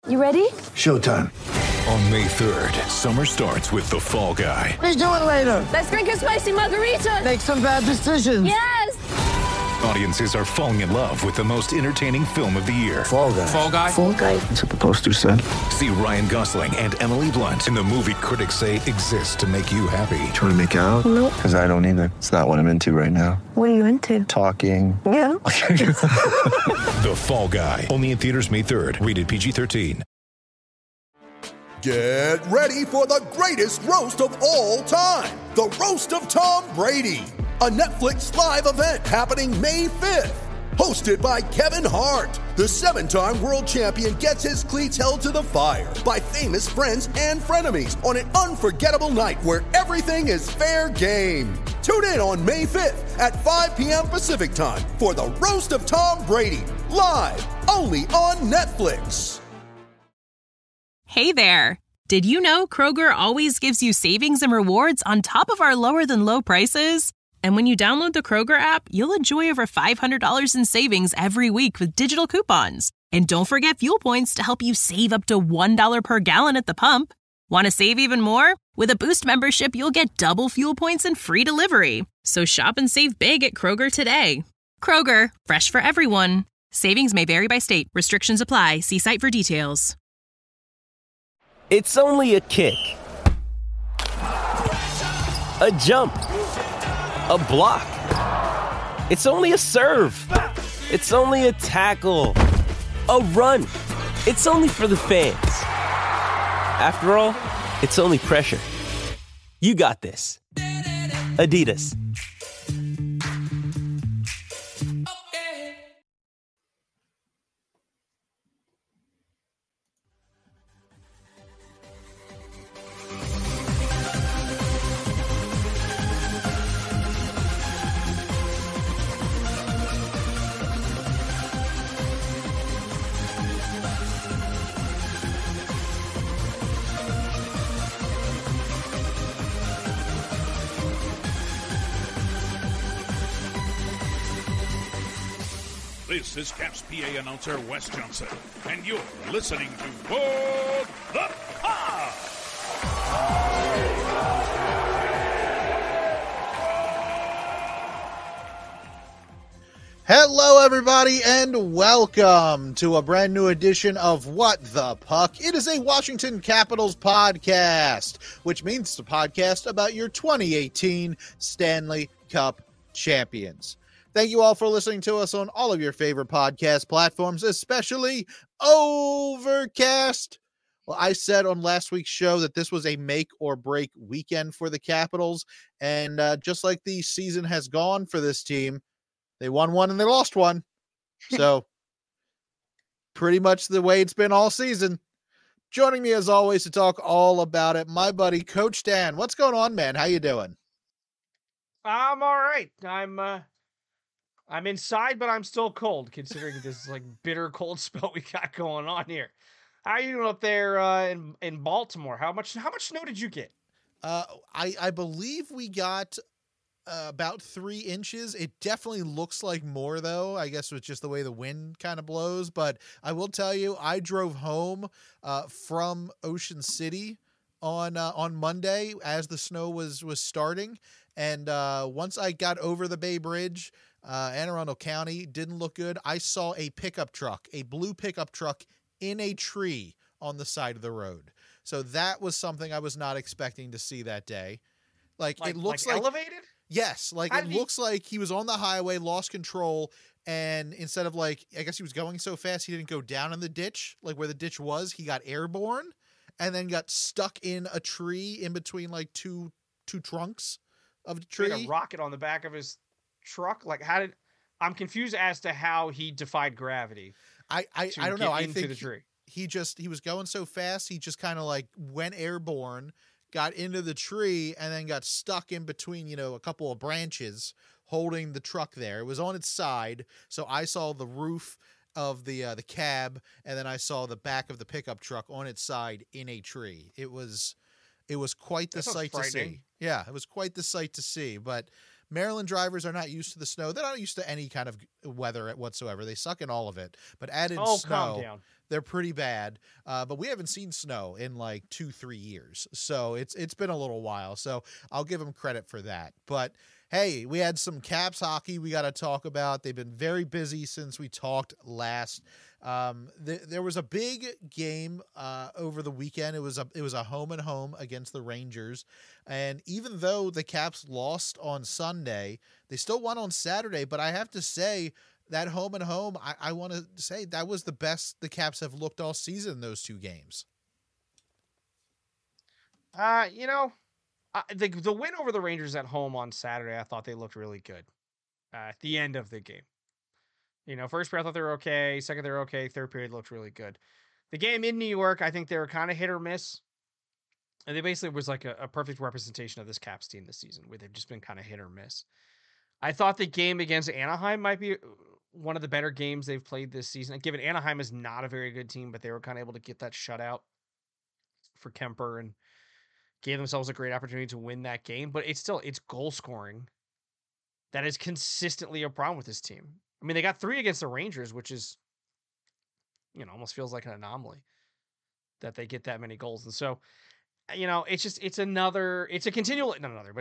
You ready? Showtime. On May 3rd, summer starts with The Fall Guy. Let's do it later. Let's drink a spicy margarita. Make some bad decisions. Yes! Audiences are falling in love with the most entertaining film of the year. Fall Guy. Fall Guy? Fall guy. That's what the poster said. See Ryan Gosling and Emily Blunt in the movie critics say exists to make you happy. Trying to make it out? Nope. Because I don't either. It's not what I'm into right now. What are you into? Talking. Yeah. The Fall Guy. Only in theaters May 3rd. Rated PG-13. Get ready for the greatest roast of all time. The Roast of Tom Brady. A Netflix live event happening May 5th. Hosted by Kevin Hart. The 7-time world champion gets his cleats held to the fire by famous friends and frenemies on an unforgettable night where everything is fair game. Tune in on May 5th at 5 p.m. Pacific time for the Roast of Tom Brady. Live only on Netflix. Hey there! Did you know Kroger always gives you savings and rewards on top of our lower-than-low prices? And when you download the Kroger app, you'll enjoy over $500 in savings every week with digital coupons. And don't forget fuel points to help you save up to $1 per gallon at the pump. Want to save even more? With a Boost membership, you'll get double fuel points and free delivery. So shop and save big at Kroger today. Kroger, fresh for everyone. Savings may vary by state. Restrictions apply. See site for details. It's only a kick, a jump, a block. It's only a serve. It's only a tackle, a run. It's only for the fans. After all, it's only pressure. You got this. Adidas. This is Caps PA announcer Wes Johnson, and you're listening to Bob the Pod. Hello, everybody, and welcome to a brand new edition of What the Puck. It is a Washington Capitals podcast, which means the podcast about your 2018 Stanley Cup champions. Thank you all for listening to us on all of your favorite podcast platforms, especially Overcast. Well, I said on last week's show that this was a make or break weekend for the Capitals, and just like the season has gone for this team, they won one and they lost one. So pretty much the way it's been all season. Joining me as always to talk all about it, my buddy Coach Dan. What's going on, man? How you doing? I'm all right. I'm inside, but I'm still cold, considering this like bitter cold spell we got going on here. How are you doing up there in Baltimore? How much snow did you get? I believe we got about 3 inches. It definitely looks like more, though. I guess it's just the way the wind kind of blows. But I will tell you, I drove home from Ocean City on Monday as the snow was starting, and once I got over the Bay Bridge. Anne Arundel County didn't look good. I saw a pickup truck, a blue pickup truck in a tree on the side of the road. So that was something I was not expecting to see that day. Like it looks like elevated? Yes. Looks like he was on the highway, lost control. And instead of I guess he was going so fast, he didn't go down in the ditch, like where the ditch was. He got airborne and then got stuck in a tree in between two trunks of the tree. He had a rocket on the back of his truck. I'm confused as to how he defied gravity. I don't know. I think the tree. He was going so fast. He just kind of went airborne, got into the tree, and then got stuck in between, a couple of branches holding the truck there. It was on its side. So I saw the roof of the cab, and then I saw the back of the pickup truck on its side in a tree. It was quite the sight to see. Yeah, it was quite the sight to see, but Maryland drivers are not used to the snow. They're not used to any kind of weather whatsoever. They suck in all of it. But added snow, they're pretty bad. But we haven't seen snow in like 2-3 years, so it's been a little while. So I'll give them credit for that. But hey, we had some Caps hockey we got to talk about. They've been very busy since we talked last. There was a big game over the weekend. It was a home and home against the Rangers, and even though the Caps lost on Sunday, they still won on Saturday. But I have to say that home and home, I want to say that was the best the Caps have looked all season. Those two games. The win over the Rangers at home on Saturday, I thought they looked really good at the end of the game. First period I thought they were okay. Second, they were okay. Third period looked really good. The game in New York, I think they were kind of hit or miss. And they basically was like a perfect representation of this Caps team this season, where they've just been kind of hit or miss. I thought the game against Anaheim might be one of the better games they've played this season. Given Anaheim is not a very good team, but they were kind of able to get that shutout for Kemper and gave themselves a great opportunity to win that game. But it's goal scoring that is consistently a problem with this team. I mean, they got 3 against the Rangers, which is, almost feels like an anomaly that they get that many goals. And so, it's a continual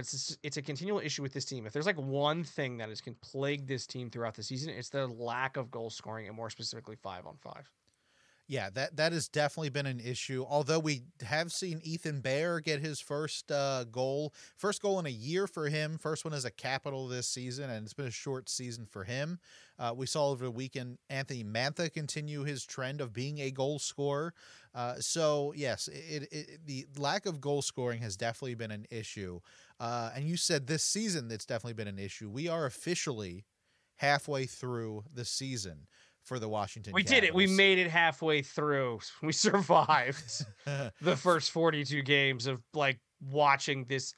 issue with this team. If there's like one thing that can plague this team throughout the season, it's the lack of goal scoring, and more specifically 5-on-5. Yeah, that has definitely been an issue. Although we have seen Ethan Bear get his first goal in a year for him. First one as a Capital this season, and it's been a short season for him. We saw over the weekend Anthony Mantha continue his trend of being a goal scorer. So yes, the lack of goal scoring has definitely been an issue. And you said this season it's definitely been an issue. We are officially halfway through the season for the Washington Capitals. Did it. We made it halfway through. We survived the first 42 games of like watching this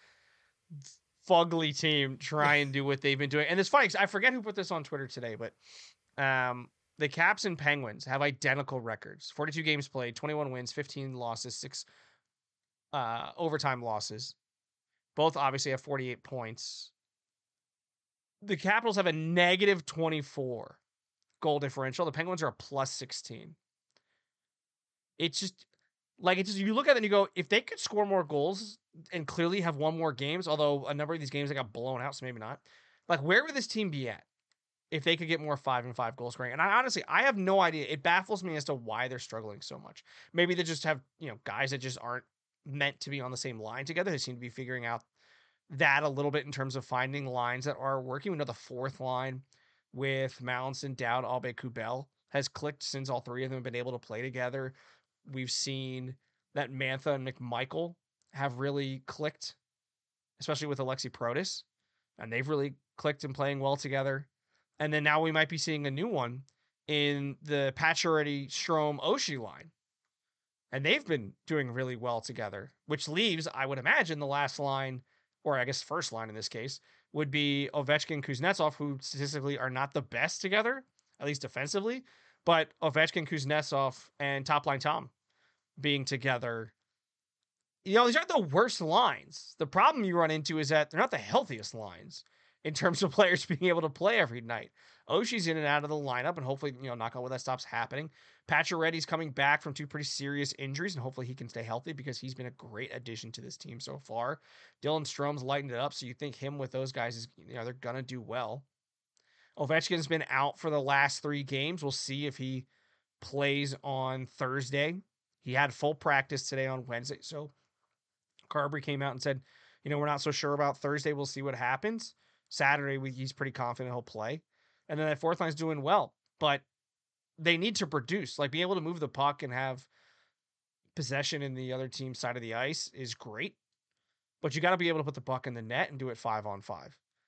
fugly team try and do what they've been doing. And it's funny, 'cause I forget who put this on Twitter today, but the Caps and Penguins have identical records. 42 games played, 21 wins, 15 losses, 6 overtime losses. Both obviously have 48 points. The Capitals have a negative 24 goal differential. The Penguins are a plus 16. It's just you look at it and you go, if they could score more goals and clearly have won more games, although a number of these games they got blown out, so maybe not. Like, where would this team be at if they could get more 5-on-5 goal scoring? And I have no idea. It baffles me as to why they're struggling so much. Maybe they just have, guys that just aren't meant to be on the same line together. They seem to be figuring out that a little bit in terms of finding lines that are working. We know the fourth line with Mallinson, Dowd, Aube-Kubel has clicked since all 3 of them have been able to play together. We've seen that Mantha and McMichael have really clicked, especially with Alexi Protas, and they've really clicked and playing well together. And then now we might be seeing a new one in the Pacioretty, Strome, Oshie line, and they've been doing really well together, which leaves, I would imagine, the last line, or I guess first line in this case, would be Ovechkin, Kuznetsov, who statistically are not the best together, at least defensively, but Ovechkin, Kuznetsov, and top line Tom being together. These aren't the worst lines. The problem you run into is that they're not the healthiest lines in terms of players being able to play every night. Oshie's in and out of the lineup, and hopefully, knock on wood, that stops happening. Pacioretty's coming back from 2 pretty serious injuries, and hopefully he can stay healthy because he's been a great addition to this team so far. Dylan Strome's lightened it up, so you think him with those guys is, they're going to do well. Ovechkin's been out for the last 3 games. We'll see if he plays on Thursday. He had full practice today on Wednesday, so Carberry came out and said, we're not so sure about Thursday. We'll see what happens. Saturday, he's pretty confident he'll play. And then that fourth line's doing well, but they need to produce. Like, being able to move the puck and have possession in the other team's side of the ice is great, but you got to be able to put the puck in the net and do it 5-on-5.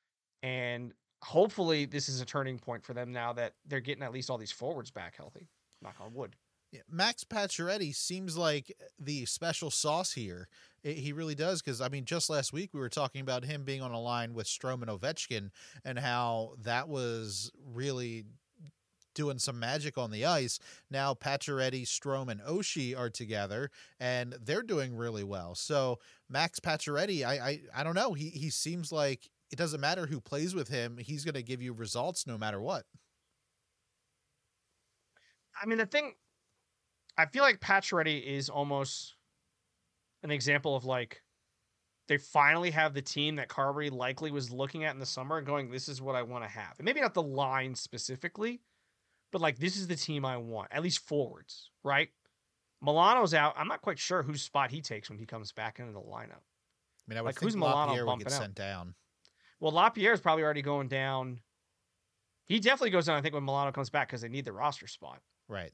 And hopefully this is a turning point for them now that they're getting at least all these forwards back healthy. Knock on wood. Yeah, Max Pacioretty seems like the special sauce here. He really does, because, just last week we were talking about him being on a line with Strome and Ovechkin and how that was really doing some magic on the ice. Now Pacioretty, Strome, and Oshie are together, and they're doing really well. So Max Pacioretty, I don't know. He seems like it doesn't matter who plays with him. He's going to give you results no matter what. The thing I feel like Pacioretty is almost an example of like they finally have the team that Carberry likely was looking at in the summer and going, this is what I want to have. And maybe not the line specifically, but like this is the team I want, at least forwards, right? Milano's out. I'm not quite sure whose spot he takes when he comes back into the lineup. I mean, I would Like, think who's Milano LaPierre would bumping get out? sent down. Well, LaPierre's probably already going down. He definitely goes down, I think, when Milano comes back because they need the roster spot. Right.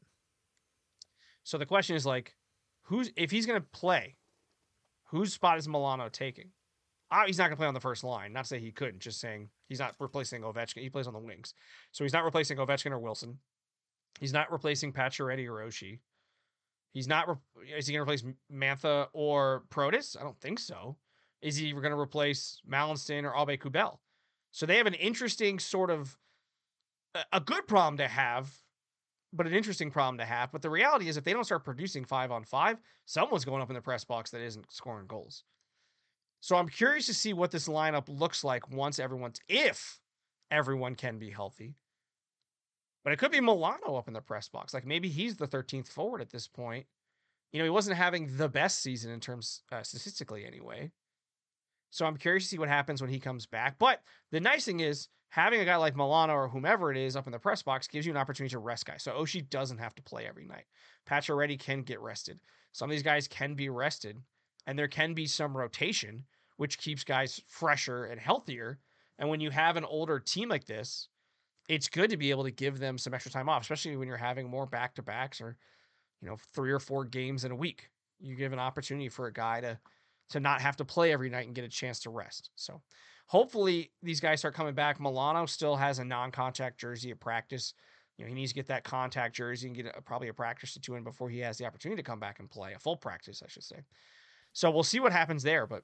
So the question is like, if he's going to play, whose spot is Milano taking? He's not going to play on the first line. Not to say he couldn't, just saying he's not replacing Ovechkin. He plays on the wings. So he's not replacing Ovechkin or Wilson. He's not replacing Pacioretty or Oshie. He's not. Is he going to replace Mantha or Protas? I don't think so. Is he going to replace Malenston or Aube Kubel? So they have an interesting sort of a good problem to have, but an interesting problem to have. But the reality is, if they don't start producing 5-on-5, someone's going up in the press box that isn't scoring goals. So I'm curious to see what this lineup looks like if everyone can be healthy. But it could be Milano up in the press box. Like maybe he's the 13th forward at this point. You know, he wasn't having the best season in terms statistically anyway. So I'm curious to see what happens when he comes back. But the nice thing is having a guy like Milano or whomever it is up in the press box gives you an opportunity to rest guys. So Oshie doesn't have to play every night. Pacioretty can get rested. Some of these guys can be rested, and there can be some rotation, which keeps guys fresher and healthier. And when you have an older team like this, it's good to be able to give them some extra time off, especially when you're having more back-to-backs or, 3 or 4 games in a week. You give an opportunity for a guy to not have to play every night and get a chance to rest. So hopefully these guys start coming back. Milano still has a non-contact jersey at practice. He needs to get that contact jersey and get probably a practice or 2 in before he has the opportunity to come back and play, a full practice, I should say. So we'll see what happens there. But,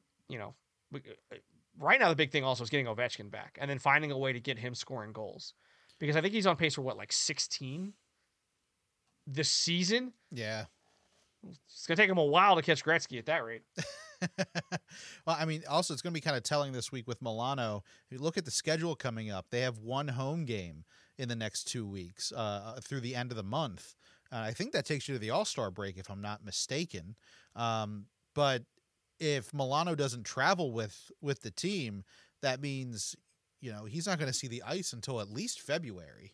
right now the big thing also is getting Ovechkin back and then finding a way to get him scoring goals. Because I think he's on pace for 16 this season? Yeah. It's going to take him a while to catch Gretzky at that rate. Well, I mean, also it's going to be kind of telling this week with Milano. If you look at the schedule coming up, they have 1 home game in the next 2 weeks through the end of the month. I think that takes you to the All-Star break, if I'm not mistaken. But if Milano doesn't travel with the team, that means, he's not going to see the ice until at least February.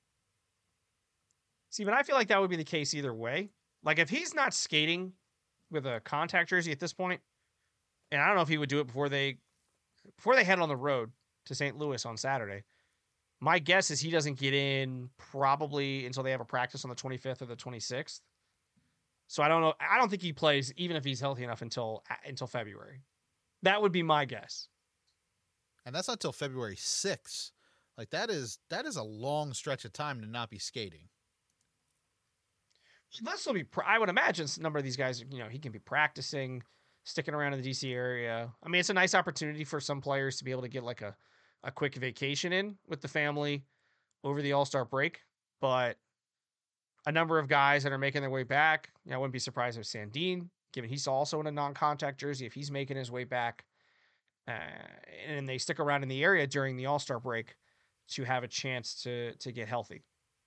See, but I feel like that would be the case either way. Like if he's not skating with a contact jersey at this point, and I don't know if he would do it before they head on the road to St. Louis on Saturday. My guess is he doesn't get in probably until they have a practice on the 25th or the 26th. So I don't know. I don't think he plays even if he's healthy enough until February. That would be my guess. And that's not till February 6th. Like that is a long stretch of time to not be skating. So this will be. I would imagine a number of these guys. He can be practicing, sticking around in the DC area. I mean, it's a nice opportunity for some players to be able to get like a quick vacation in with the family over the All-Star break. But a number of guys that are making their way back, I wouldn't be surprised if Sandin, given he's also in a non-contact jersey, if he's making his way back, and they stick around in the area during the All-Star break to have a chance to get healthy.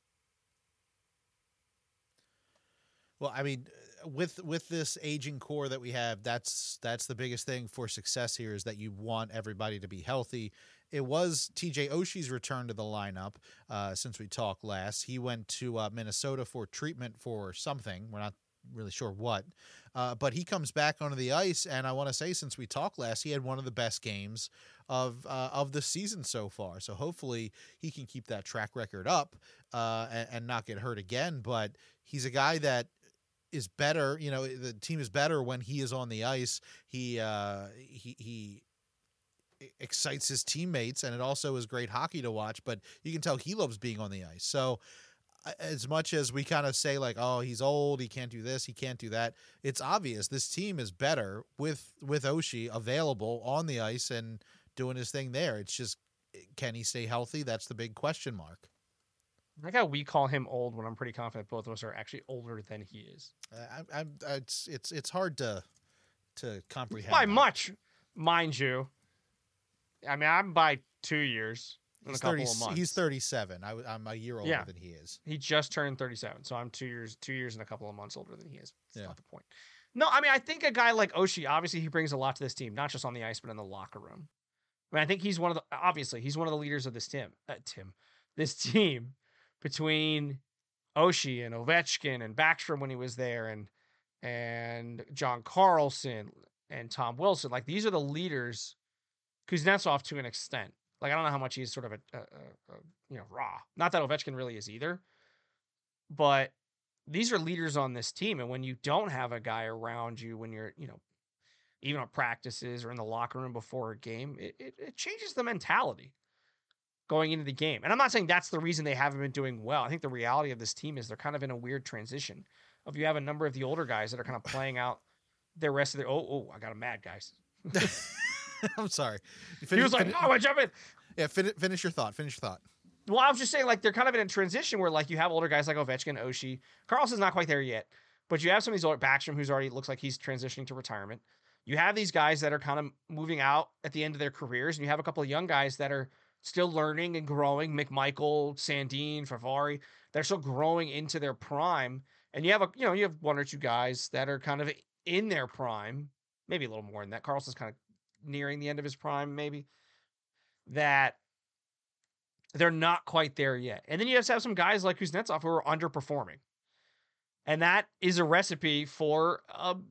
Well, I mean, with this aging core that we have, that's the biggest thing for success here is that you want everybody to be healthy. It was TJ Oshie's return to the lineup since we talked last. He went to Minnesota for treatment for something. We're not really sure what. But he comes back onto the ice, and I want to say since we talked last, he had one of the best games of the season so far. So hopefully he can keep that track record up and not get hurt again. But he's a guy that is better. The team is better when he is on the ice. He excites his teammates, and it also is great hockey to watch, but you can tell he loves being on the ice. So as much as we kind of say like, oh, he's old, he can't do this, he can't do that, it's obvious this team is better with Oshie available on the ice and doing his thing there. It's just, can he stay healthy? That's the big question mark. I like how we call him old when I'm pretty confident both of us are actually older than he is. It's hard to comprehend. By much, mind you. I mean, I'm by 2 years. in a couple of months. He's 37. I'm a year older than he is. He just turned 37, so I'm 2 years and a couple of months older than he is. That's not the point. No, I mean, I think a guy like Oshie, obviously he brings a lot to this team, not just on the ice, but in the locker room. I mean, I think he's one of the leaders of this team. This team between Oshie and Ovechkin and Backstrom when he was there, and John Carlson and Tom Wilson. Like, these are the leaders. Kuznetsov to an extent. Like, I don't know how much he's sort of a raw. Not that Ovechkin really is either, but these are leaders on this team. And when you don't have a guy around you, when you're, even on practices or in the locker room before a game, it changes the mentality going into the game. And I'm not saying that's the reason they haven't been doing well. I think the reality of this team is they're kind of in a weird transition of you have a number of the older guys that are kind of playing out their rest of their, I got them mad, guys. I'm sorry. He was like, I jump in. Yeah, finish your thought. Well, I was just saying, like, they're kind of in a transition where, like, you have older guys like Ovechkin, Oshie. Carlson's not quite there yet, but you have some of these older, Backstrom, who's already looks like he's transitioning to retirement. You have these guys that are kind of moving out at the end of their careers, and you have a couple of young guys that are still learning and growing. McMichael, Sandin, Favari, they're still growing into their prime. And you have you have one or two guys that are kind of in their prime, maybe a little more than that. Carlson's kind of nearing the end of his prime, maybe, that they're not quite there yet. And then you have to have some guys like Kuznetsov who are underperforming. And that is a recipe for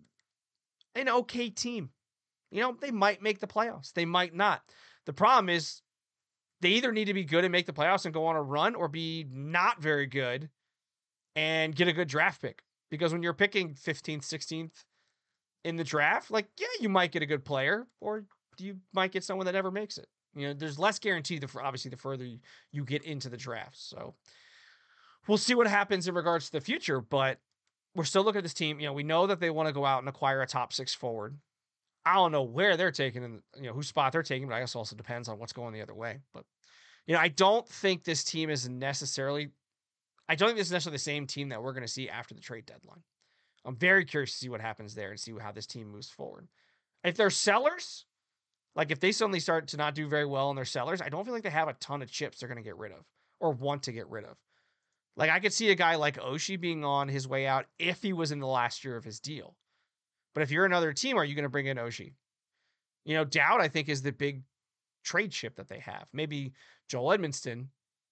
an okay team. They might make the playoffs. They might not. The problem is they either need to be good and make the playoffs and go on a run, or be not very good and get a good draft pick. Because when you're picking 15th, 16th in the draft, like, yeah, you might get a good player, or you might get someone that never makes it. There's less guarantee, obviously, the further you get into the draft. So we'll see what happens in regards to the future, but we're still looking at this team. We know that they want to go out and acquire a top 6 forward. I don't know where they're taking and whose spot they're taking, but I guess it also depends on what's going the other way. But I don't think this team is necessarily the same team that we're going to see after the trade deadline. I'm very curious to see what happens there and see how this team moves forward. If they're sellers, like if they suddenly start to not do very well and they're sellers, I don't feel like they have a ton of chips they're going to get rid of or want to get rid of. Like, I could see a guy like Oshie being on his way out if he was in the last year of his deal. But if you're another team, are you going to bring in Oshie? Dowd, I think, is the big trade chip that they have. Maybe Joel Edmondson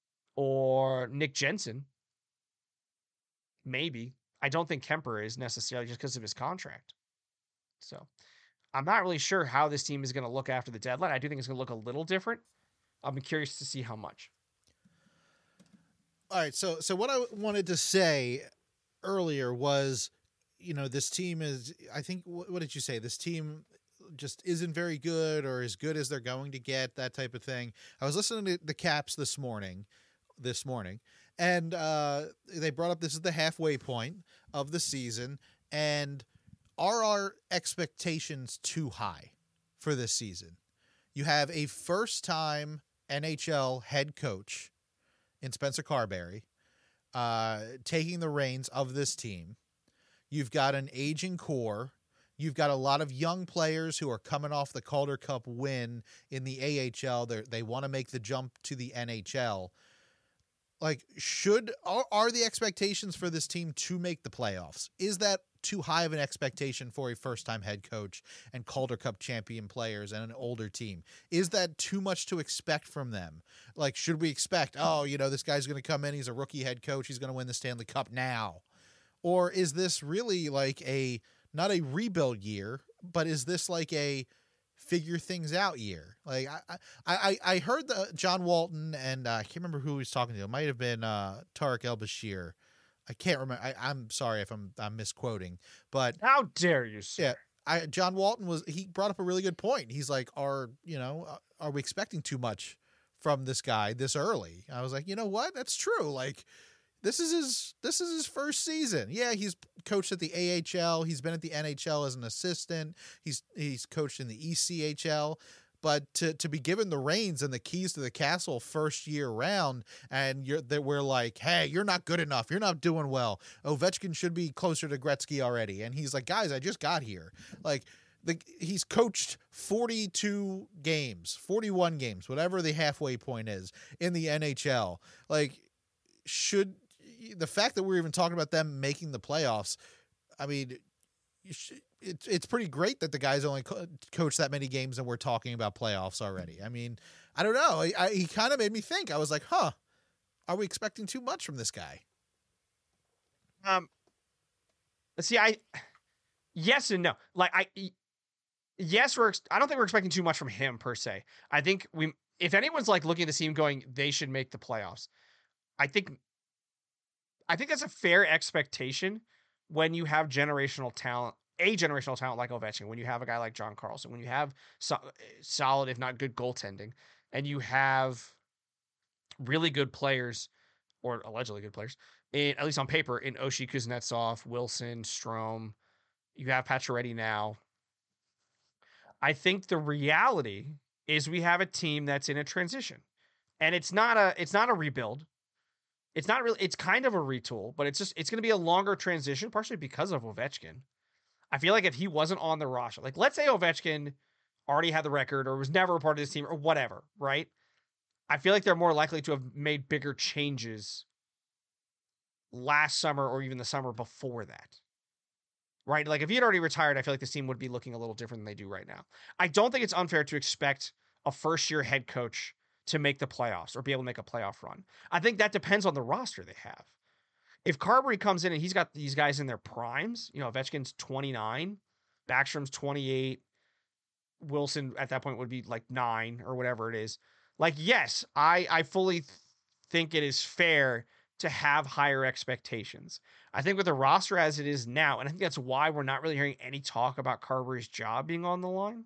or Nick Jensen. Maybe. I don't think Kemper is necessarily, just because of his contract. So I'm not really sure how this team is going to look after the deadline. I do think it's going to look a little different. I'm curious to see how much. All right. So what I wanted to say earlier was, this team is, I think, what did you say? This team just isn't very good, or as good as they're going to get, that type of thing. I was listening to the Caps this morning, and they brought up this is the halfway point of the season, and are our expectations too high for this season? You have a first-time NHL head coach in Spencer Carberry taking the reins of this team. You've got an aging core. You've got a lot of young players who are coming off the Calder Cup win in the AHL. They want to make the jump to the NHL. Like, are the expectations for this team to make the playoffs? Is that too high of an expectation for a first-time head coach and Calder Cup champion players and an older team? Is that too much to expect from them? Like, should we expect, this guy's going to come in, he's a rookie head coach, he's going to win the Stanley Cup now? Or is this really like not a rebuild year, but is this like a figure things out year? Like, I heard John Walton, and I can't remember who he was talking to. It might have been Tarek El-Bashir. I can't remember. I'm sorry if I'm misquoting, but how dare you, sir? Yeah, John Walton he brought up a really good point. He's like, are we expecting too much from this guy this early? I was like, you know what? That's true. Like, this is his first season. Yeah, he's coached at the AHL. He's been at the NHL as an assistant. He's coached in the ECHL. But to be given the reins and the keys to the castle first year round, and we're like, hey, you're not good enough. You're not doing well. Ovechkin should be closer to Gretzky already. And he's like, guys, I just got here. Like, he's coached 42 games, 41 games, whatever the halfway point is in the NHL. Like, should the fact that we're even talking about them making the playoffs, I mean, it's pretty great that the guy's only coached that many games and we're talking about playoffs already. I mean, I don't know. He kind of made me think. I was like, are we expecting too much from this guy? See, yes and no. Like, I don't think we're expecting too much from him per se. I think if anyone's like looking at the team going, they should make the playoffs. I think that's a fair expectation when you have generational talent like Ovechkin, when you have a guy like John Carlson, when you have solid, if not good goaltending, and you have really good players, or allegedly good players, at least on paper, in Oshie, Kuznetsov, Wilson, Strome. You have Pacioretty now. I think the reality is we have a team that's in a transition, and it's not a rebuild. It's not really. It's kind of a retool, but it's going to be a longer transition, partially because of Ovechkin. I feel like if he wasn't on the roster, like let's say Ovechkin already had the record or was never a part of this team or whatever, right? I feel like they're more likely to have made bigger changes last summer or even the summer before that. Right? Like if he had already retired, I feel like this team would be looking a little different than they do right now. I don't think it's unfair to expect a first-year head coach to make the playoffs or be able to make a playoff run. I think that depends on the roster they have. If Carberry comes in and he's got these guys in their primes, Ovechkin's 29, Backstrom's 28, Wilson at that point would be like 9 or whatever it is. Like, yes, I fully think it is fair to have higher expectations. I think with the roster as it is now, and I think that's why we're not really hearing any talk about Carberry's job being on the line,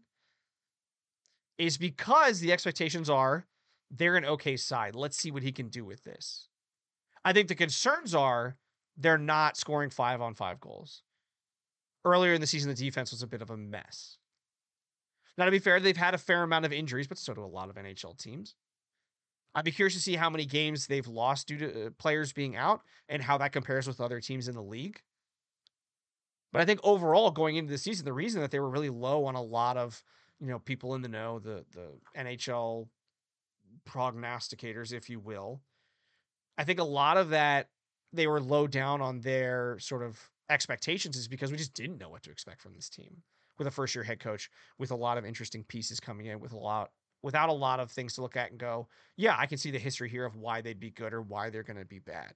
is because the expectations are they're an okay side. Let's see what he can do with this. I think the concerns are they're not scoring 5-on-5 goals. Earlier in the season, the defense was a bit of a mess. Now, to be fair, they've had a fair amount of injuries, but so do a lot of NHL teams. I'd be curious to see how many games they've lost due to players being out and how that compares with other teams in the league. But I think overall, going into the season, the reason that they were really low on a lot of, people in the know, the NHL prognosticators, if you will, I think a lot of that they were low down on their sort of expectations is because we just didn't know what to expect from this team with a first-year head coach, with a lot of interesting pieces coming in, without a lot of things to look at and go, yeah, I can see the history here of why they'd be good or why they're going to be bad.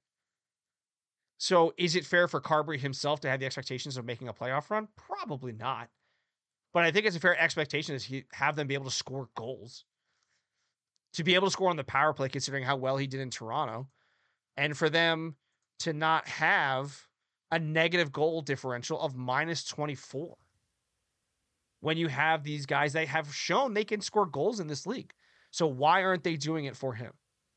So is it fair for Carberry himself to have the expectations of making a playoff run? Probably not. But I think it's a fair expectation to have them be able to score goals, to be able to score on the power play, considering how well he did in Toronto, and for them to not have a negative goal differential of -24. When you have these guys that have shown they can score goals in this league. So why aren't they doing it for him?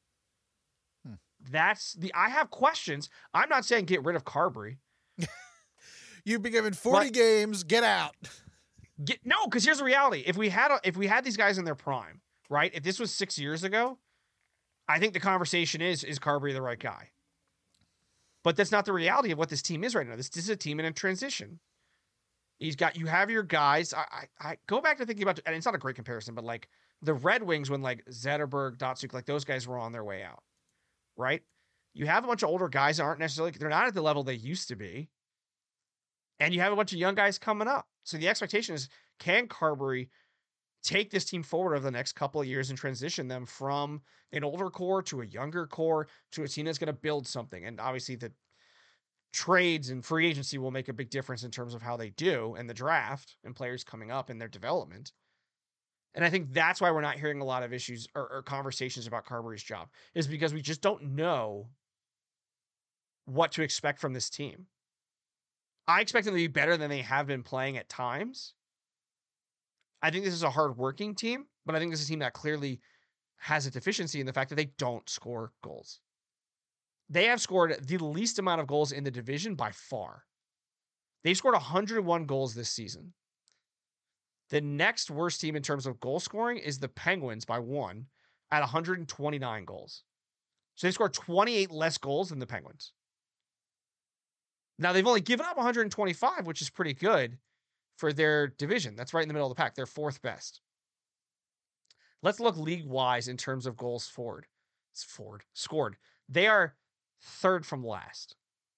I have questions. I'm not saying get rid of Carberry. You've been given 40 games, get out. No, because here's the reality. If we had these guys in their prime, right? If this was 6 years ago, I think the conversation is Carberry the right guy? But that's not the reality of what this team is right now. This is a team in a transition. You have your guys. I go back to thinking about, and it's not a great comparison, but like the Red Wings when like Zetterberg, Datsyuk, like those guys were on their way out, right? You have a bunch of older guys that aren't necessarily, they're not at the level they used to be. And you have a bunch of young guys coming up. So the expectation is, can Carberry take this team forward over the next couple of years and transition them from an older core to a younger core to a team that's going to build something? And obviously the trades and free agency will make a big difference in terms of how they do, and the draft and players coming up and their development. And I think that's why we're not hearing a lot of issues or conversations about Carberry's job, is because we just don't know what to expect from this team. I expect them to be better than they have been playing at times. I think this is a hard-working team, but I think this is a team that clearly has a deficiency in the fact that they don't score goals. They have scored the least amount of goals in the division by far. They've scored 101 goals this season. The next worst team in terms of goal scoring is the Penguins by 1 at 129 goals. So they've scored 28 less goals than the Penguins. Now, they've only given up 125, which is pretty good for their division. That's right in the middle of the pack. They're fourth best. Let's look league-wise in terms of goals scored. They are third from last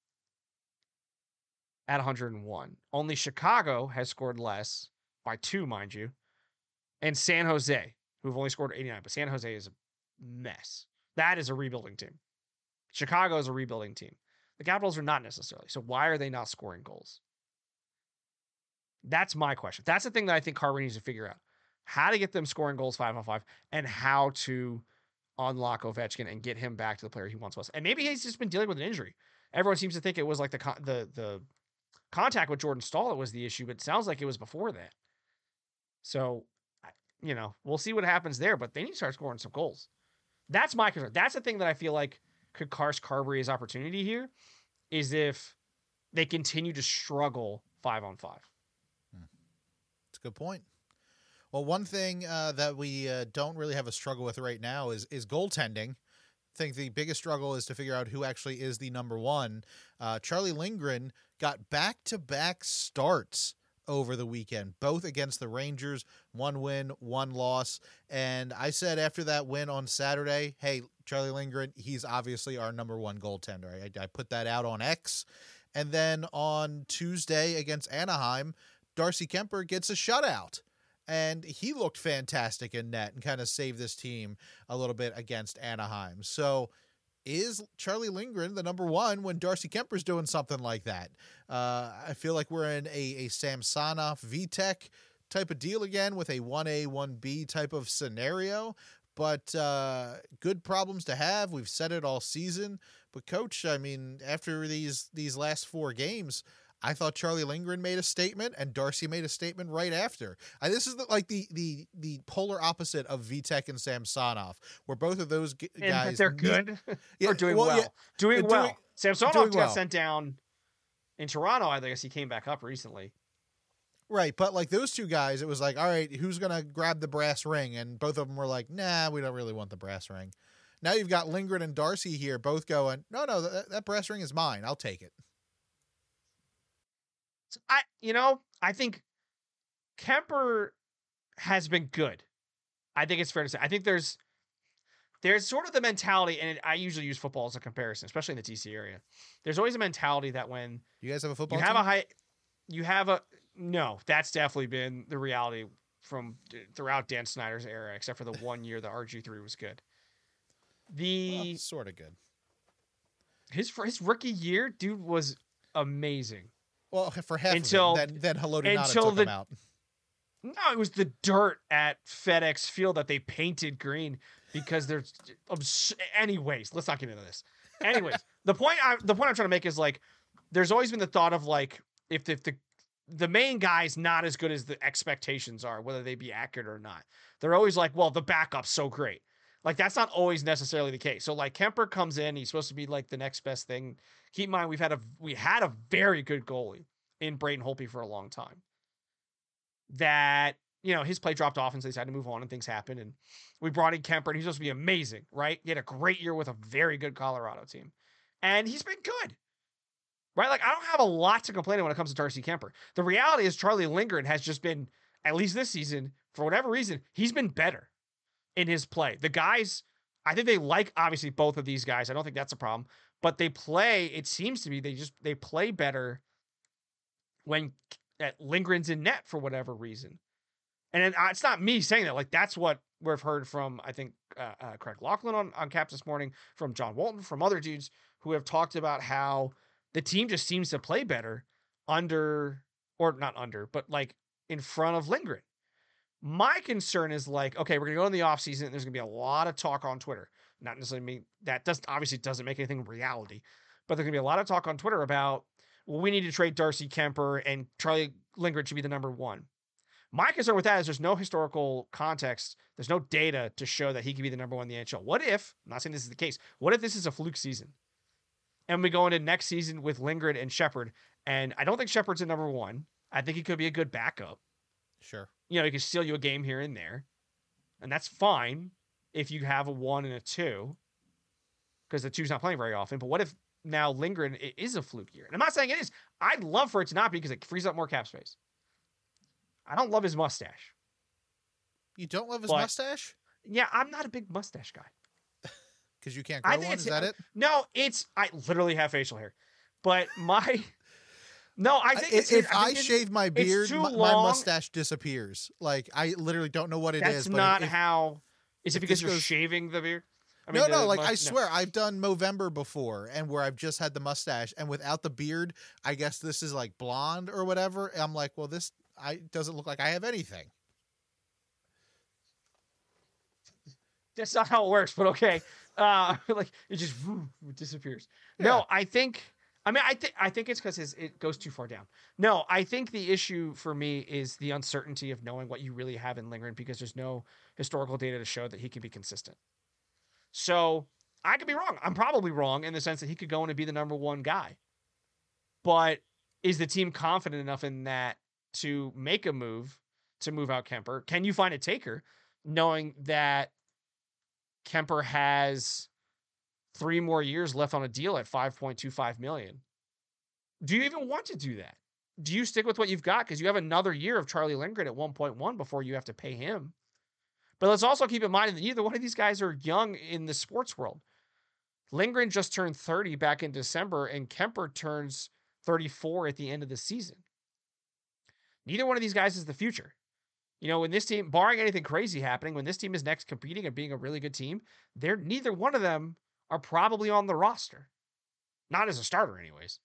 at 101. Only Chicago has scored less by 2, mind you, and San Jose, who've only scored 89. But San Jose is a mess. That is a rebuilding team. Chicago is a rebuilding team. The Capitals are not necessarily. So why are they not scoring goals? That's my question. That's the thing that I think Carver needs to figure out. How to get them scoring goals 5-on-5 and how to unlock Ovechkin and get him back to the player he once was. And maybe he's just been dealing with an injury. Everyone seems to think it was like the contact with Jordan Stahl that was the issue, but it sounds like it was before that. So, we'll see what happens there, but they need to start scoring some goals. That's my concern. That's the thing that I feel like could cost Carberry's opportunity here, is if they continue to struggle 5-on-5. That's a good point. Well, one thing that we don't really have a struggle with right now is goaltending. I think the biggest struggle is to figure out who actually is the number one. Charlie Lindgren got back-to-back starts over the weekend, both against the Rangers, 1 win, 1 loss. And I said after that win on Saturday, hey, Charlie Lindgren, he's obviously our number one goaltender. I put that out on X. And then on Tuesday against Anaheim, Darcy Kemper gets a shutout. And he looked fantastic in net and kind of saved this team a little bit against Anaheim. So is Charlie Lindgren the number one when Darcy Kemper's doing something like that? I feel like we're in a Samsonov VTech type of deal again with a 1A, 1B type of scenario. But good problems to have. We've said it all season. But, Coach, I mean, after these last 4 games, I thought Charlie Lindgren made a statement and Darcy made a statement right after. This is the polar opposite of Vitek and Samsonov, where both of those guys... they're good or doing well. Yeah, doing well. Samsonov got sent down in Toronto. I guess he came back up recently. Right, but like those two guys, it was like, all right, who's going to grab the brass ring? And both of them were like, nah, we don't really want the brass ring. Now you've got Lindgren and Darcy here both going, no, that brass ring is mine. I'll take it. I think Kemper has been good. I think it's fair to say. I think there's sort of the mentality, and I usually use football as a comparison, especially in the TC area. There's always a mentality that when you guys have a football team? No, that's definitely been the reality from throughout Dan Snyder's era, except for the 1 year that RG3 was good. Sort of good. His rookie year, dude, was amazing. Well, for half of it, then Hello Donata took him out. No, it was the dirt at FedEx Field that they painted green because there's... Anyways, let's not get into this. Anyways, the point I'm trying to make is, like, there's always been the thought of, like, if the main guy's not as good as the expectations are, whether they be accurate or not, they're always like, well, the backup's so great. Like, that's not always necessarily the case. So, like, Kemper comes in, he's supposed to be, like, the next best thing. Keep in mind, we had a very good goalie in Braden Holtby for a long time. That, his play dropped off and so they decided to move on and things happened. And we brought in Kemper and he's supposed to be amazing, right? He had a great year with a very good Colorado team. And he's been good, right? Like, I don't have a lot to complain when it comes to Darcy Kemper. The reality is Charlie Lindgren has just been, at least this season, for whatever reason, he's been better in his play. The guys, I think they like, obviously, both of these guys. I don't think that's a problem. But they play, it seems to be, they play better when Lindgren's in net for whatever reason. And it's not me saying that. Like, that's what we've heard from, I think, Craig Laughlin on Caps this morning, from John Walton, from other dudes who have talked about how the team just seems to play better but like in front of Lindgren. My concern is, like, okay, we're going to go in the offseason and there's going to be a lot of talk on Twitter. Not necessarily mean that doesn't make anything reality, but there's going to be a lot of talk on Twitter about, well, we need to trade Darcy Kemper and Charlie Lindgren should be the number one. My concern with that is there's no historical context. There's no data to show that he could be the number one in the NHL. What if, I'm not saying this is the case, what if this is a fluke season and we go into next season with Lindgren and Shepherd? And I don't think Shepherd's a number one. I think he could be a good backup. Sure. He can steal you a game here and there. And that's fine if you have a 1 and a 2, because the 2's not playing very often. But what if now Lindgren is a fluke year? And I'm not saying it is. I'd love for it to not be, because it frees up more cap space. I don't love his mustache. You don't love his But- mustache? Yeah, I'm not a big mustache guy. Because you can't grow one? Is that it? No, I literally have facial hair. But my... No, I think If I shave my beard, too my long. mustache disappears. Like, I literally don't know what it is. That's not but how... Is it if because this you're goes- shaving the beard? No, like I swear I've done Movember before and where I've just had the mustache and without the beard, I guess this is like blonde or whatever. And I'm like, well, this doesn't look like I have anything. That's not how it works, but okay. Like it just it disappears. Yeah. No, I think it's because it goes too far down. No, I think the issue for me is the uncertainty of knowing what you really have in Lindgren because there's no historical data to show that he can be consistent. So I could be wrong. I'm probably wrong in the sense that he could go in and be the number one guy. But is the team confident enough in that to make a move to move out Kemper? Can you find a taker knowing that Kemper has 3 more years left on a deal at $5.25 million? Do you even want to do that? Do you stick with what you've got? Because you have another year of Charlie Lindgren at 1.1 before you have to pay him. But let's also keep in mind that neither one of these guys are young in the sports world. Lindgren just turned 30 back in December, and Kemper turns 34 at the end of the season. Neither one of these guys is the future. You know, when this team, barring anything crazy happening, when this team is next competing and being a really good team, neither one of them are probably on the roster. Not as a starter, anyways.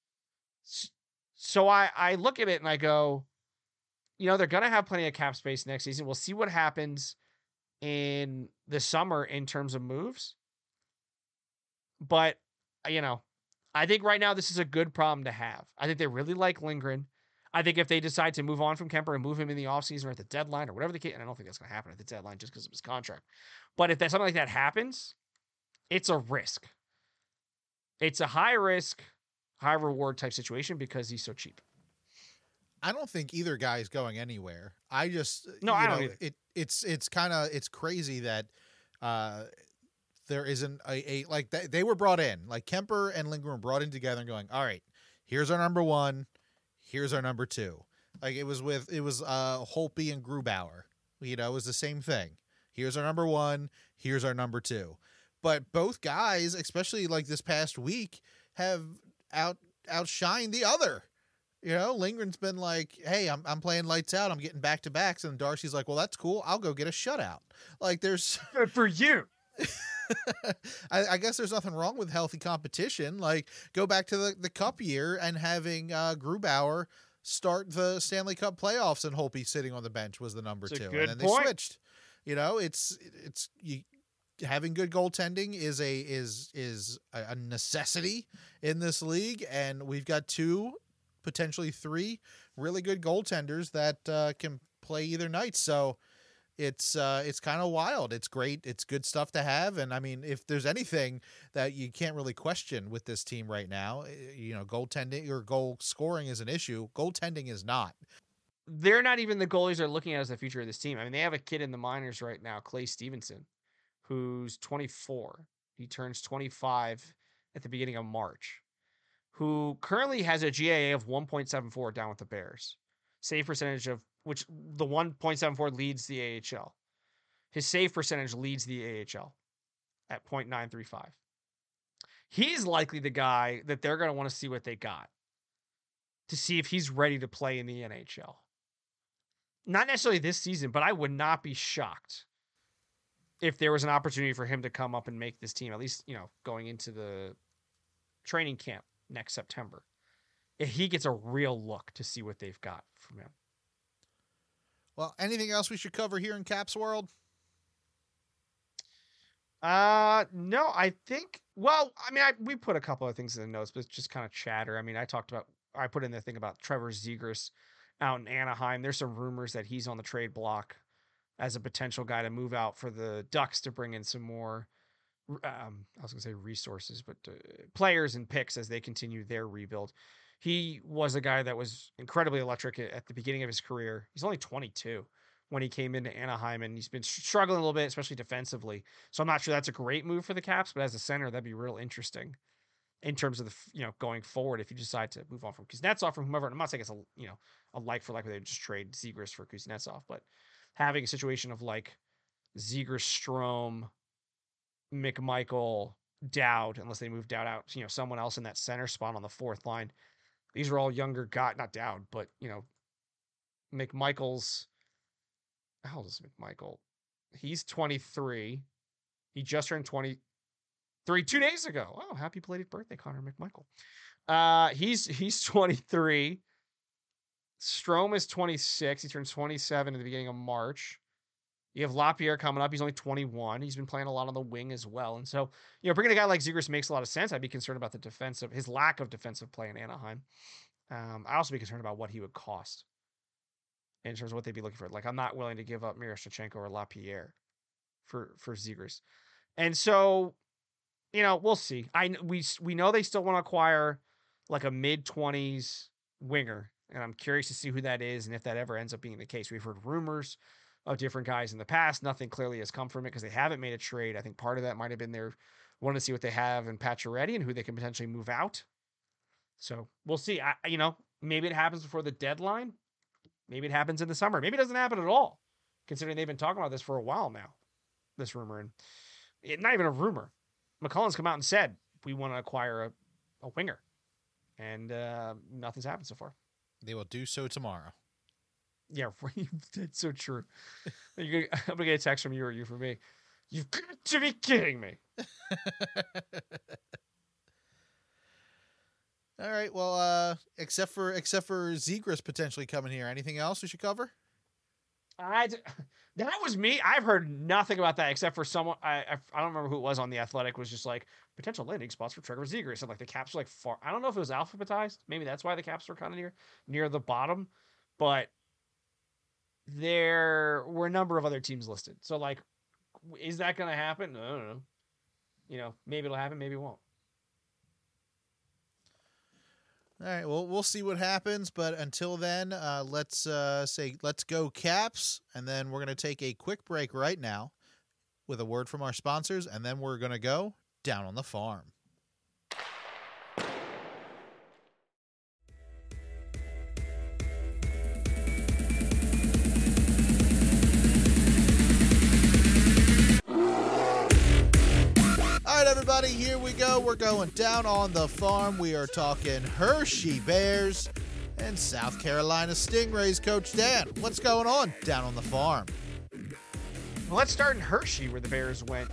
So I look at it and I go, you know, they're going to have plenty of cap space next season. We'll see what happens in the summer in terms of moves. But, you know, I think right now this is a good problem to have. I think they really like Lindgren. I think if they decide to move on from Kemper and move him in the offseason or at the deadline or whatever the case, and I don't think that's going to happen at the deadline just because of his contract. But if something like that happens, it's a risk. It's a high risk, high reward type situation because he's so cheap. I don't think either guy is going anywhere. I just I don't either. It's crazy that there isn't a like they were brought in, like Kemper and Lindgren were brought in together and going, all right, here's our number one, here's our number two. Like it was Holtby and Grubauer. You know, it was the same thing. Here's our number one, here's our number two. But both guys, especially like this past week, have outshined the other. You know, Lindgren's been like, hey, I'm playing lights out. I'm getting back-to-backs. And Darcy's like, well, that's cool. I'll go get a shutout. Like, there's... Good for you. I guess there's nothing wrong with healthy competition. Like, go back to the Cup year and having Grubauer start the Stanley Cup playoffs and Holtby sitting on the bench was the number two. And then they switched. You know, having good goaltending is a necessity in this league. And we've got potentially 3 really good goaltenders that can play either night. So it's kind of wild. It's great. It's good stuff to have. And I mean, if there's anything that you can't really question with this team right now, you know, goaltending or goal scoring is an issue. Goaltending is not. They're not even the goalies they're looking at as the future of this team. I mean, they have a kid in the minors right now, Clay Stevenson, who's 24. He turns 25 at the beginning of March. Who currently has a GAA of 1.74 down with the Bears. Save percentage of which the 1.74 leads the AHL. His save percentage leads the AHL at .935. He's likely the guy that they're going to want to see what they got to see if he's ready to play in the NHL. Not necessarily this season, but I would not be shocked if there was an opportunity for him to come up and make this team, at least, you know, going into the training camp next September. If he gets a real look to see what they've got from him. Well, anything else we should cover here in Caps World? No, I think, well, I mean, we put a couple of things in the notes, but it's just kind of chatter. I mean, I put in the thing about Trevor Zegras out in Anaheim. There's some rumors that he's on the trade block as a potential guy to move out for the Ducks to bring in some more, I was going to say resources, but players and picks as they continue their rebuild. He was a guy that was incredibly electric at the beginning of his career. He's only 22 when he came into Anaheim, and he's been struggling a little bit, especially defensively. So I'm not sure that's a great move for the Caps, but as a center, that'd be real interesting in terms of going forward, if you decide to move on from Kuznetsov, from whomever. And I'm not saying it's a like for like where they would just trade Zegras for Kuznetsov, but having a situation of like Zegras, Strome, McMichael, Dowd, unless they move Dowd out, someone else in that center spot on the fourth line. These are all younger guys, not Dowd, but McMichael's. How old is McMichael? He's 23. He just turned 23 2 days ago. Oh, happy belated birthday, Connor McMichael. He's 23. Strome is 26. He turned 27 in the beginning of March. You have Lapierre coming up. He's only 21. He's been playing a lot on the wing as well. And so, bringing a guy like Zegras makes a lot of sense. I'd be concerned about his lack of defensive play in Anaheim. I also be concerned about what he would cost in terms of what they'd be looking for. Like, I'm not willing to give up Miroshnichenko or Lapierre for Zegras. And so, we'll see. We know they still want to acquire like a mid-20s winger, and I'm curious to see who that is and if that ever ends up being the case. We've heard rumors of different guys in the past. Nothing clearly has come from it because they haven't made a trade. I think part of that might have been their wanting to see what they have in Pacioretty and who they can potentially move out. So we'll see. Maybe it happens before the deadline. Maybe it happens in the summer. Maybe it doesn't happen at all, considering they've been talking about this for a while now, this rumor. And not even a rumor. McCullen's come out and said, we want to acquire a winger. And nothing's happened so far. They will do so tomorrow. Yeah, that's so true. I'm going to get a text from you or you from me. You've got to be kidding me. All right. Well, except for Zegras potentially coming here, anything else we should cover? That was me. I've heard nothing about that except for someone. I don't remember who it was on The Athletic. Was just like potential landing spots for Trevor Zegras, and like the Caps were like far. I don't know if it was alphabetized. Maybe that's why the Caps were kind of near the bottom, but there were a number of other teams listed. So like, is that going to happen? I don't know. Maybe it'll happen. Maybe it won't. All right, well, we'll see what happens, but until then, let's go Caps, and then we're going to take a quick break right now with a word from our sponsors, and then we're going to go down on the farm. Everybody, here we go. We're going down on the farm. We are talking Hershey Bears and South Carolina Stingrays. Coach Dan, what's going on down on the farm? Well, let's start in Hershey, where the Bears went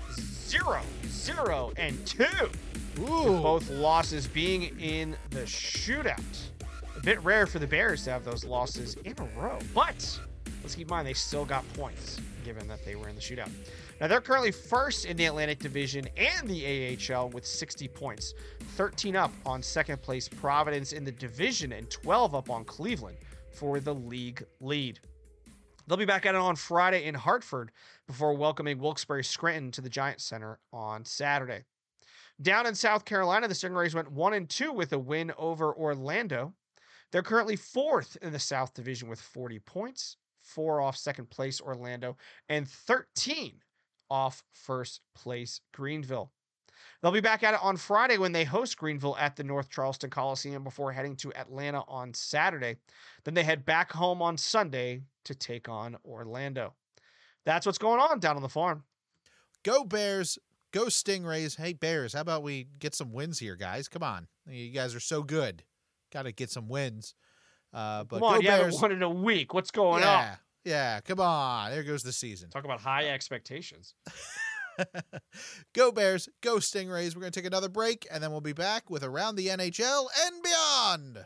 0-0-2. With both losses being in the shootout. A bit rare for the Bears to have those losses in a row, but let's keep in mind they still got points, given that they were in the shootout. Now, they're currently first in the Atlantic Division and the AHL with 60 points, 13 up on second place Providence in the division and 12 up on Cleveland for the league lead. They'll be back at it on Friday in Hartford before welcoming Wilkes-Barre Scranton to the Giant Center on Saturday. Down in South Carolina, the Stingrays went 1-2 with a win over Orlando. They're currently fourth in the South Division with 40 points, 4 off second place Orlando, and 13 off first place Greenville. They'll be back at it on Friday when they host Greenville at the North Charleston Coliseum before heading to Atlanta on Saturday. Then they head back home on Sunday to take on Orlando. That's what's going on down on the farm. Go Bears, go Stingrays. Hey Bears, how about we get some wins here, guys? Come on. You guys are so good. Got to get some wins. But come on, go you Bears. haven't won in a week. What's going on? Yeah, come on. There goes the season. Talk about high expectations. Go Bears, go Stingrays. We're going to take another break, and then we'll be back with Around the NHL and Beyond.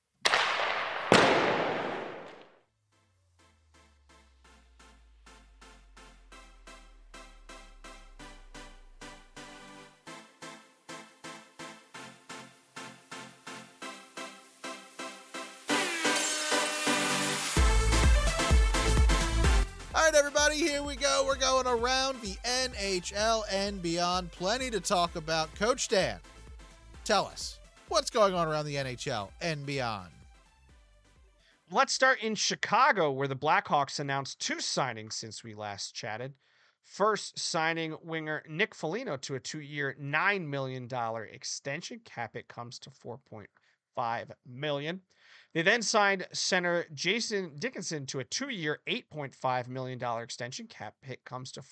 Everybody, here we go. We're going around the NHL and beyond. Plenty to talk about. Coach Dan, tell us, what's going on around the NHL and beyond? Let's start in Chicago, where the Blackhawks announced 2 signings since we last chatted. First, signing winger Nick Foligno to a 2-year, $9 million extension. Cap hit comes to $4.5 million. They then signed center Jason Dickinson to a 2-year, $8.5 million extension. Cap hit comes to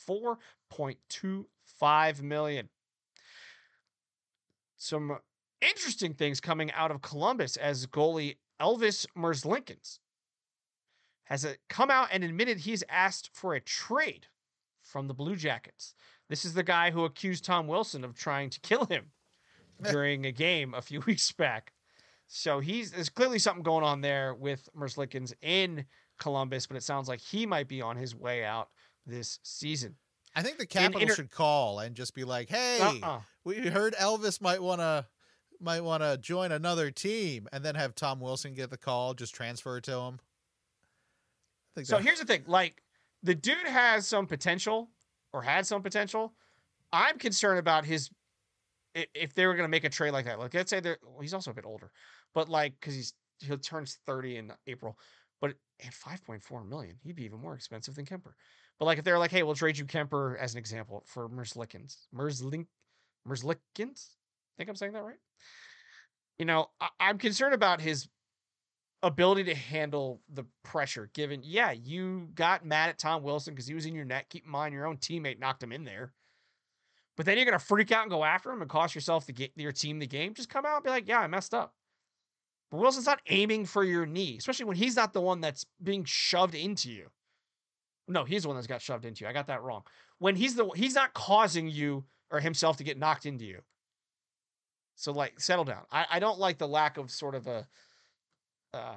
$4.25 million. Some interesting things coming out of Columbus as goalie Elvis Merzlikins has come out and admitted he's asked for a trade from the Blue Jackets. This is the guy who accused Tom Wilson of trying to kill him during a game a few weeks back. So there's clearly something going on there with Merzlikins in Columbus, but it sounds like he might be on his way out this season. I think the Capitals should call and just be like, "Hey, we heard Elvis might want to join another team," and then have Tom Wilson get the call, just transfer it to him. So here's the thing: like, the dude has some potential, or had some potential. I'm concerned about if they were going to make a trade like that. Like, let's say he's also a bit older, but like, because he turns 30 in April, but at $5.4 million, he'd be even more expensive than Kemper. But like, if they're like, hey, we'll trade you Kemper as an example for Merzlikins. I think I'm saying that right. You know, I'm concerned about his ability to handle the pressure, given, you got mad at Tom Wilson because he was in your net. Keep in mind, your own teammate knocked him in there. But then you're going to freak out and go after him and cost yourself your team the game. Just come out and be like, I messed up. But Wilson's not aiming for your knee, especially when he's not the one that's being shoved into you. No, he's the one that's got shoved into you. I got that wrong. When he's not causing you or himself to get knocked into you. So, like, settle down. I don't like the lack of sort of a, I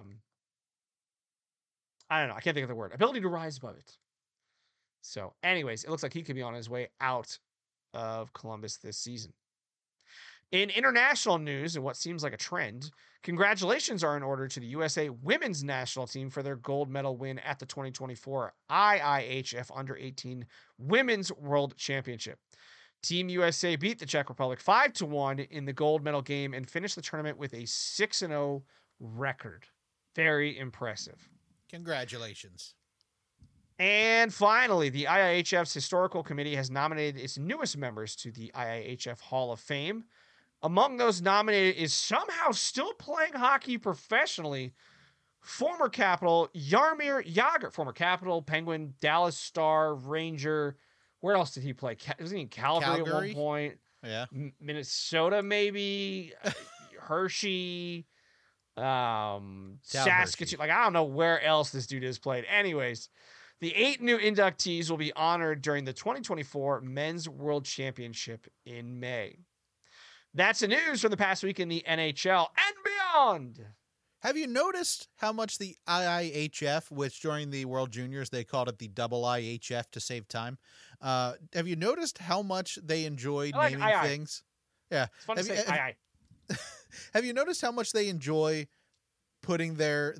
don't know. I can't think of the word. Ability to rise above it. So, anyways, it looks like he could be on his way out of Columbus this season. In international news, and what seems like a trend, congratulations are in order to the USA women's national team for their gold medal win at the 2024 IIHF Under-18 Women's World Championship. Team USA beat the Czech Republic 5-1 in the gold medal game and finished the tournament with a 6-0 record. Very impressive. Congratulations. And finally, the IIHF's Historical Committee has nominated its newest members to the IIHF Hall of Fame. Among those nominated is somehow still playing hockey professionally, former Capital Jaromir Jagr, former Capital, Penguin, Dallas Star, Ranger. Where else did he play? Was he in Calgary at one point? Yeah. Minnesota, maybe. Hershey. Saskatchewan. Like, I don't know where else this dude has played. Anyways, the 8 new inductees will be honored during the 2024 Men's World Championship in May. That's the news from the past week in the NHL and beyond. Have you noticed how much the IIHF, which during the World Juniors, they called it the double IHF to save time. Have you noticed how much they enjoy naming things? Yeah. It's fun to say II. Have you noticed how much they enjoy putting their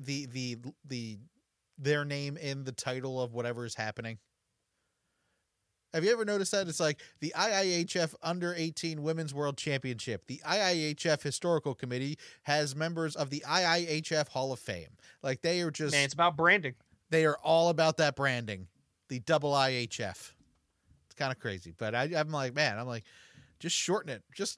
name in the title of whatever is happening? Have you ever noticed that? It's like the IIHF Under-18 Women's World Championship. The IIHF Historical Committee has members of the IIHF Hall of Fame. Like, they are just... Man, it's about branding. They are all about that branding. The double IHF. It's kind of crazy. But I'm like, just shorten it. Just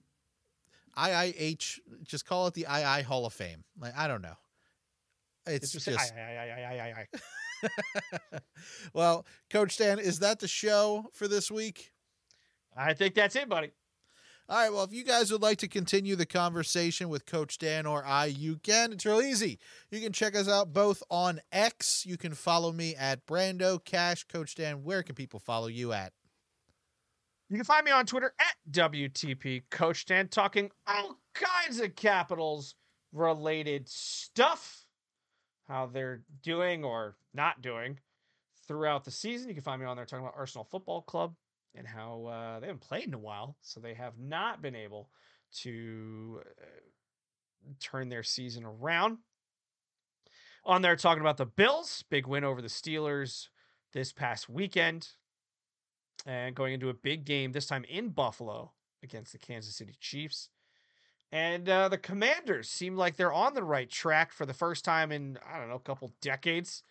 IIH, just call it the II Hall of Fame. Like, I don't know. It's just I. Well, Coach Dan, is that the show for this week? I think that's it, buddy. All right. Well, if you guys would like to continue the conversation with Coach Dan or I, you can. It's real easy. You can check us out both on X. You can follow me at Brando Cash. Coach Dan, where can people follow you at? You can find me on Twitter at WTP Coach Dan, talking all kinds of Capitals related stuff, how they're doing or not doing throughout the season. You can find me on there talking about Arsenal Football Club and how they haven't played in a while, so they have not been able to turn their season around. On there talking about the Bills, big win over the Steelers this past weekend, and going into a big game, this time in Buffalo against the Kansas City Chiefs. And the Commanders seem like they're on the right track for the first time in, I don't know, a couple decades.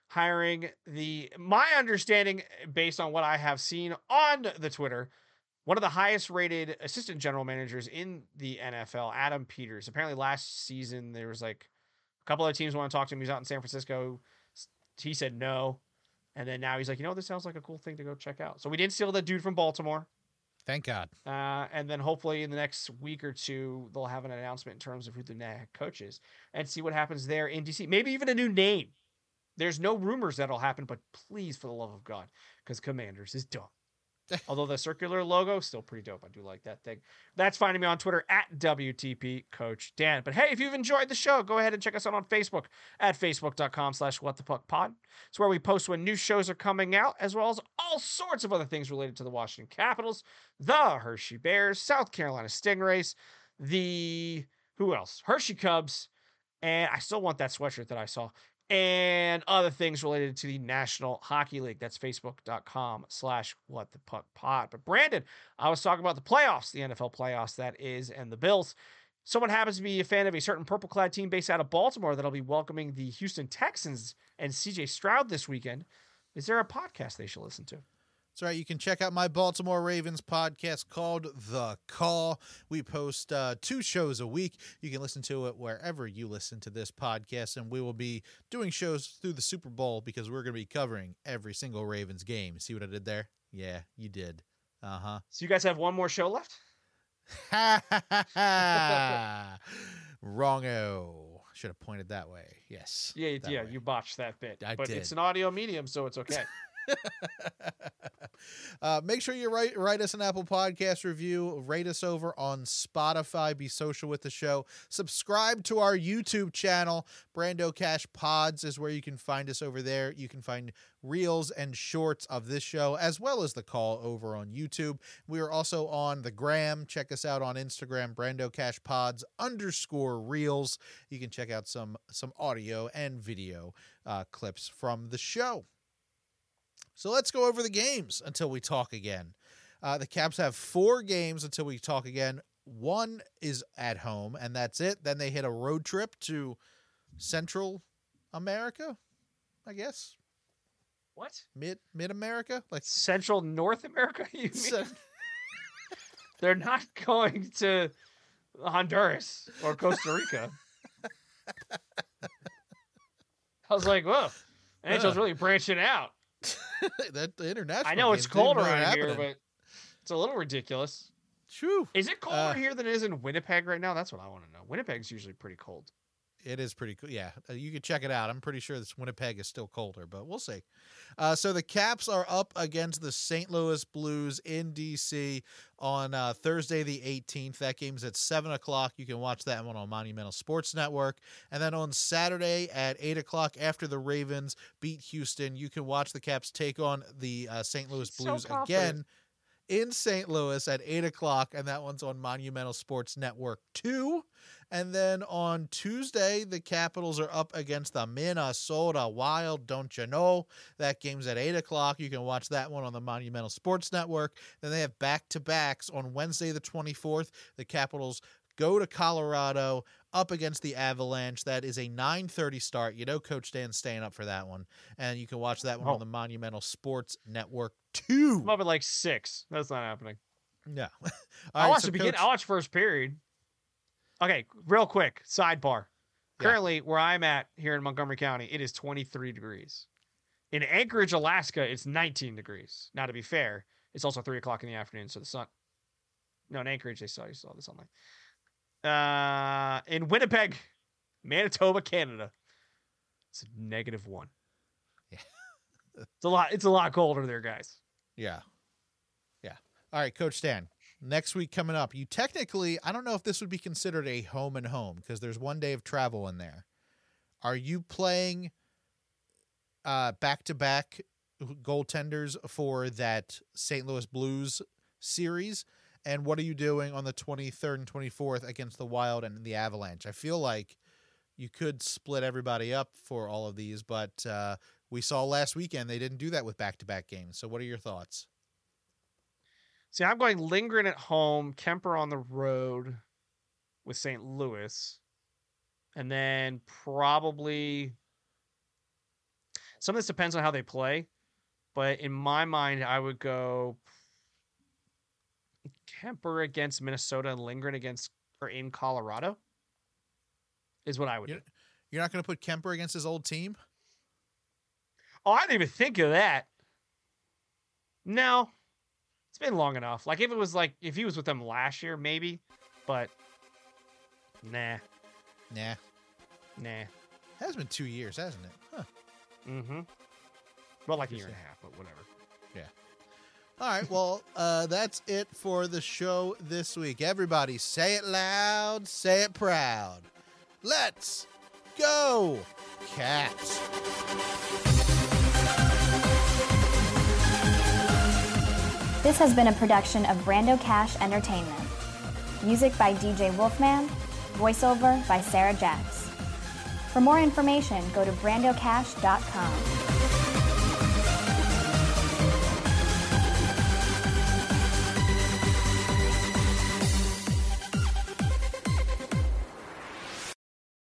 hiring my understanding, based on what I have seen on the Twitter, one of the highest rated assistant general managers in the NFL, Adam Peters. Apparently last season there was like a couple of teams want to talk to him. He's out in San Francisco. He said no. And then now he's like, this sounds like a cool thing to go check out. So we didn't steal that dude from Baltimore. Thank God. And then hopefully in the next week or two, they'll have an announcement in terms of who the head coach is and see what happens there in DC. Maybe even a new name. There's no rumors that'll happen, but please, for the love of God, because Commanders is dumb. Although the circular logo still pretty dope. I do like that thing. That's finding me on Twitter at WTP Coach Dan. But hey, if you've enjoyed the show, go ahead and check us out on Facebook at facebook.com/whatthepuckpod. It's where we post when new shows are coming out, as well as all sorts of other things related to the Washington Capitals, the Hershey Bears, South Carolina Stingrays, who else? Hershey Cubs, and I still want that sweatshirt that I saw, and other things related to the National Hockey League. That's facebook.com/whatthepuckpod. But Brandon, I was talking about the playoffs, the NFL playoffs, that is, and the Bills. Someone happens to be a fan of a certain purple-clad team based out of Baltimore that'll be welcoming the Houston Texans and CJ Stroud this weekend. Is there a podcast they should listen to? That's right. You can check out my Baltimore Ravens podcast called The Call. We post 2 shows a week. You can listen to it wherever you listen to this podcast, and we will be doing shows through the Super Bowl because we're going to be covering every single Ravens game. See what I did there? Yeah, you did. Uh-huh. So you guys have one more show left? Ha ha ha ha. Wrongo. Should have pointed that way. Yes. Yeah, you botched that bit. But it's an audio medium, so it's okay. Make sure you write us an Apple Podcast review, rate us over on Spotify, be social with the show, subscribe to our YouTube channel. Brando Cash Pods is where you can find us over there. You can find reels and shorts of this show as well as The Call over on YouTube. We are also on the gram. Check us out on Instagram, Brando Cash Pods _reels. You can check out some audio and video clips from the show. So let's go over the games until we talk again. The Caps have 4 games until we talk again. 1 is at home, and that's it. Then they hit a road trip to Central America, I guess. What? Mid-America? Like Central North America, you mean? They're not going to Honduras or Costa Rica. I was like, whoa, NHL's really branching out. The international. I know it's cold around here, happening. but it's a little ridiculous. True. Is it colder here than it is in Winnipeg right now? That's what I want to know. Winnipeg's usually pretty cold. It is pretty cool. Yeah, you can check it out. I'm pretty sure this Winnipeg is still colder, but we'll see. So the Caps are up against the St. Louis Blues in D.C. on Thursday the 18th. That game's at 7 o'clock. You can watch that one on Monumental Sports Network. And then on Saturday at 8 o'clock, after the Ravens beat Houston, you can watch the Caps take on the St. Louis Blues again in St. Louis at 8 o'clock, and that one's on Monumental Sports Network 2. And then on Tuesday, the Capitals are up against the Minnesota Wild. Don't you know? That game's at 8 o'clock. You can watch that one on the Monumental Sports Network. Then they have back-to-backs on Wednesday the 24th. The Capitals go to Colorado up against the Avalanche. That is a 9:30 start. You know Coach Dan's staying up for that one. And you can watch that one on the Monumental Sports Network 2. I'm up at like 6. That's not happening. No. I watched the beginning. I watched first period. Okay, real quick, sidebar. Currently, where I'm at here in Montgomery County, it is 23 degrees. In Anchorage, Alaska, it's 19 degrees. Now, to be fair, it's also 3 o'clock in the afternoon, so the sun... No, in Anchorage, you saw the sunlight. In Winnipeg, Manitoba, Canada, it's a -1. Yeah. It's a lot colder there, guys. Yeah. All right, Coach Dan. Next week coming up, you technically, I don't know if this would be considered a home and home because there's 1 day of travel in there. Are you playing back-to-back goaltenders for that St. Louis Blues series? And what are you doing on the 23rd and 24th against the Wild and the Avalanche? I feel like you could split everybody up for all of these, but we saw last weekend they didn't do that with back-to-back games. So what are your thoughts? See, I'm going Lindgren at home, Kemper on the road with St. Louis, and then probably Some of this depends on how they play, but in my mind, I would go Kemper against Minnesota and Lindgren against or in Colorado is what I would do. You're not going to put Kemper against his old team? Oh, I didn't even think of that. No, it's been long enough. Like if he was with them last year, maybe, but nah. It has been 2 years, hasn't it? Huh. Mm-hmm. Well, like a year and a half, but whatever. Yeah. All right. Well, that's it for the show this week. Everybody, say it loud, say it proud. Let's go, Cats. This has been a production of Brando Cash Entertainment. Music by DJ Wolfman. Voiceover by Sarah Jacks. For more information, go to brandocash.com.